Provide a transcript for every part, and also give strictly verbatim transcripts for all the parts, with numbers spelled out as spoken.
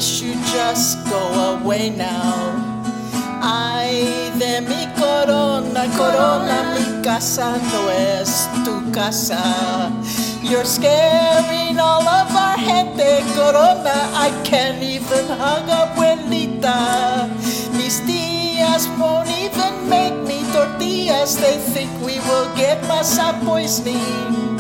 wish you'd just go away now. Ay de mi corona, corona, mi casa no es tu casa. You're scaring all of our gente, corona. I can't even hug abuelita. Mis tías won't even make me tortillas. They think we will get masa poisoning.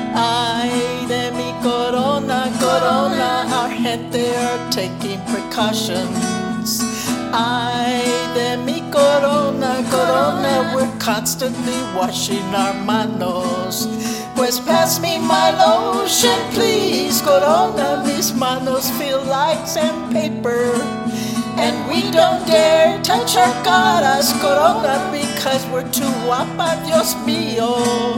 Ay de mi corona, corona, our gente are taking precautions. Ay de mi corona, corona, we're constantly washing our manos. Pues pass me my lotion, please, corona. Mis manos feel like sandpaper. And we don't dare touch our caras, corona, because we're too guapa, Dios mío.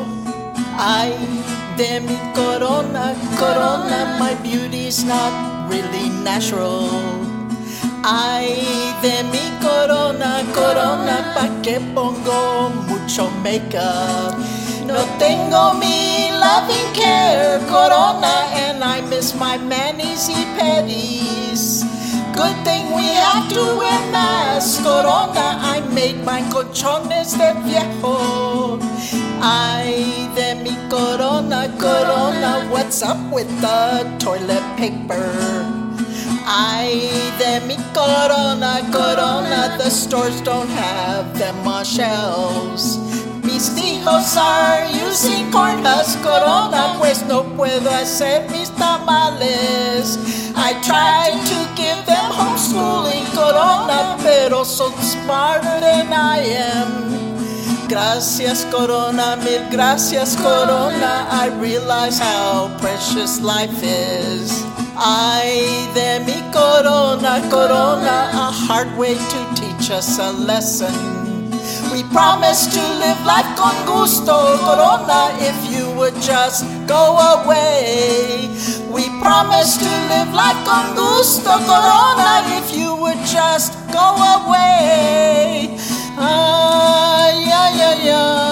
Ay de mi corona, corona, my beauty's not really natural. Ay de mi corona, corona, pa' que pongo mucho makeup. No tengo mi loving care, corona, and I miss my manis y pedis. Good thing we have to wear masks, corona. I made my colchones de viejo. Ay de mi corona, corona, what's up with the toilet paper? Ay de mi corona, corona, the stores don't have them on shelves. Mis hijos are using corn husk, corona, pues no puedo hacer mis tamales. I tried to give them homeschooling, corona, pero son smarter than I am. Gracias, corona, mil gracias, corona, I realize how precious life is. Ay de mi corona, corona, a hard way to teach us a lesson. We promise to live life con gusto, corona, if you would just go away. We promise to live life con gusto, corona, if you would just go away. Ay, ay, ay, ay.